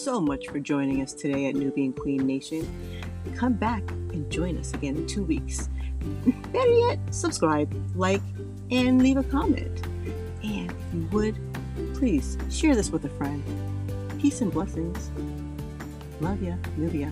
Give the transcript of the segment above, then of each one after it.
so much for joining us today at Nubian Queen Nation. Come back and join us again in 2 weeks. Better yet, subscribe, like, and leave a comment. And if you would, please share this with a friend. Peace and blessings. Love ya, Nubia.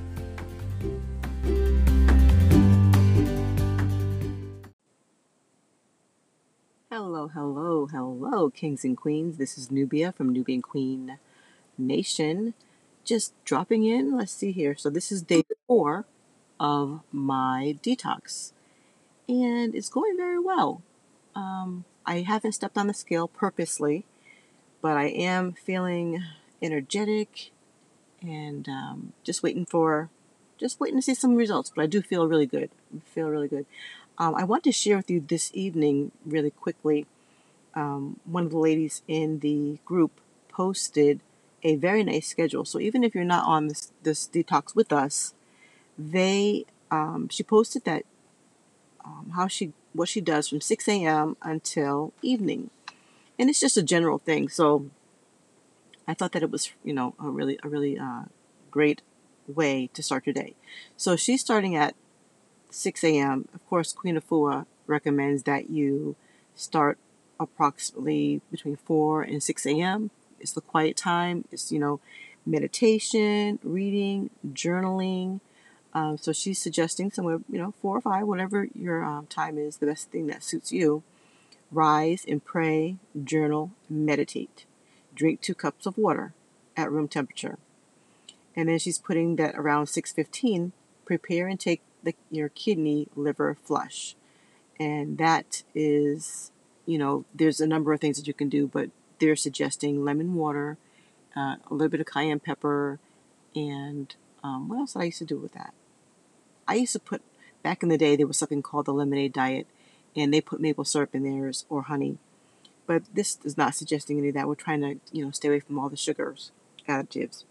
Hello, kings and queens. This is Nubia from Nubian Queen Nation. Just dropping in. Let's see here. So this is day 4 of my detox, and it's going very well. I haven't stepped on the scale purposely, but I am feeling energetic and just waiting to see some results. But I do feel really good. I want to share with you this evening really quickly. One of the ladies in the group posted a very nice schedule. So even if you're not on this detox with us, she posted that what she does from 6 a.m. until evening, and it's just a general thing. So I thought that it was a really great way to start your day. So she's starting at 6 a.m. Of course, Queen Afua recommends that you start approximately between 4 and 6 a.m. It's the quiet time. It's, meditation, reading, journaling. So she's suggesting somewhere, 4 or 5, whatever your time is, the best thing that suits you. Rise and pray, journal, meditate. Drink 2 cups of water at room temperature. And then she's putting that around 6:15, prepare and take your kidney liver flush. And that is, there's a number of things that you can do, but they're suggesting lemon water, a little bit of cayenne pepper, and what else did I used to do with that? I used to put, back in the day, there was something called the lemonade diet, and they put maple syrup in theirs or honey. But this is not suggesting any of that. We're trying to, stay away from all the sugars, additives.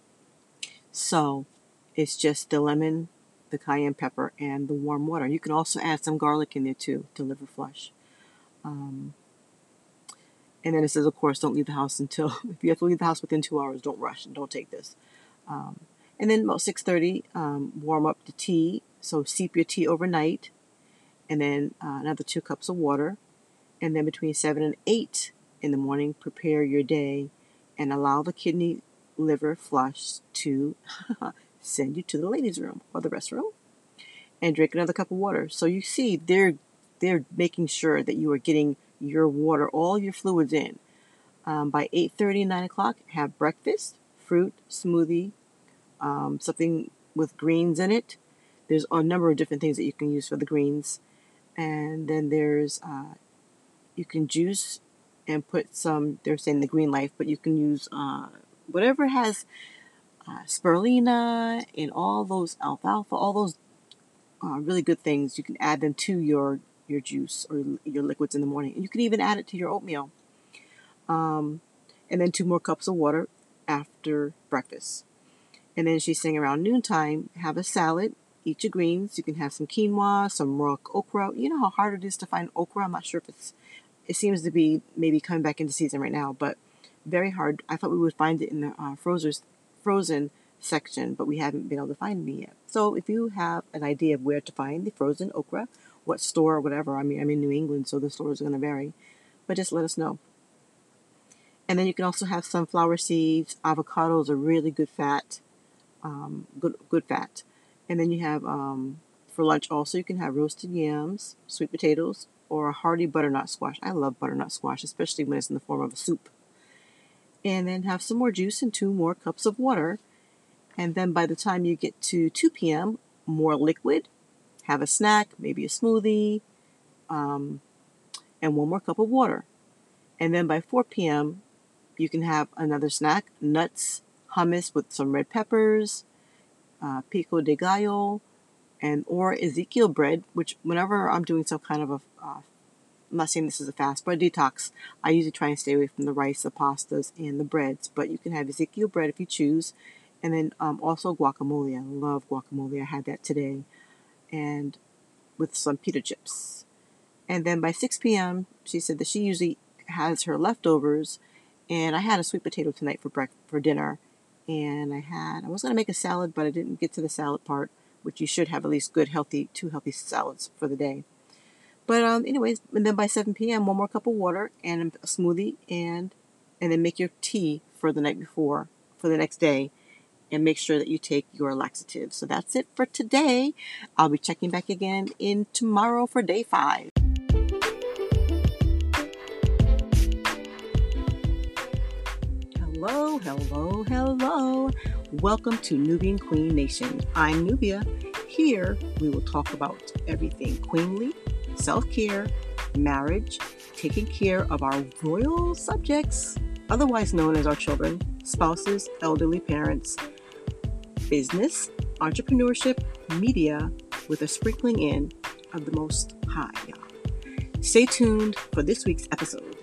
So it's just the lemon, the cayenne pepper, and the warm water. You can also add some garlic in there too to liver flush. And then it says, of course, don't leave the house until, if you have to leave the house within 2 hours, don't rush and don't take this. And then about 6:30, warm up the tea. So steep your tea overnight, and then another 2 cups of water. And then between 7 and 8 in the morning, prepare your day and allow the kidney liver flush to send you to the ladies' room or the restroom, and drink another cup of water. So you see, they're making sure that you are getting your water, all your fluids in. By 8:30, 9 o'clock, have breakfast, fruit, smoothie, something with greens in it. There's a number of different things that you can use for the greens. And then there's, you can juice and put some, they're saying the Green Life, but you can use whatever has spirulina and all those alfalfa, all those really good things. You can add them to your juice or your liquids in the morning. And you can even add it to your oatmeal. And then 2 more cups of water after breakfast. And then she's saying around noontime, have a salad, eat your greens. You can have some quinoa, some raw okra. You know how hard it is to find okra? I'm not sure if it seems to be maybe coming back into season right now, but very hard. I thought we would find it in the frozen section, but we haven't been able to find any yet. So if you have an idea of where to find the frozen okra, what store or whatever, I mean, I'm in New England, so the stores are going to vary, but just let us know. And then you can also have sunflower seeds. Avocados are really good fat, good fat. And then you have, for lunch also, you can have roasted yams, sweet potatoes, or a hearty butternut squash. I love butternut squash, especially when it's in the form of a soup. And then have some more juice and 2 more cups of water. And then by the time you get to 2 p.m., more liquid. Have a snack, maybe a smoothie, and 1 more cup of water. And then by 4 p.m., you can have another snack, nuts, hummus with some red peppers, pico de gallo, or Ezekiel bread, which whenever I'm doing some kind of I'm not saying this is a fast, but a detox, I usually try and stay away from the rice, the pastas, and the breads. But you can have Ezekiel bread if you choose. And then also guacamole. I love guacamole. I had that today. And with some pita chips. And then by 6 p.m., she said that she usually has her leftovers. And I had a sweet potato tonight for dinner. and I was going to make a salad, but I didn't get to the salad part, which you should have at least two healthy salads for the day. But anyways, and then by 7 p.m., one more cup of water and a smoothie, and then make your tea for the night before, for the next day, and make sure that you take your laxative. So that's it for today. I'll be checking back again in tomorrow for day 5. Hello, hello, hello. Welcome to Nubian Queen Nation. I'm Nubia. Here we will talk about everything queenly, self-care, marriage, taking care of our royal subjects, otherwise known as our children, spouses, elderly parents, business, entrepreneurship, media, with a sprinkling in of the Most High. Stay tuned for this week's episode.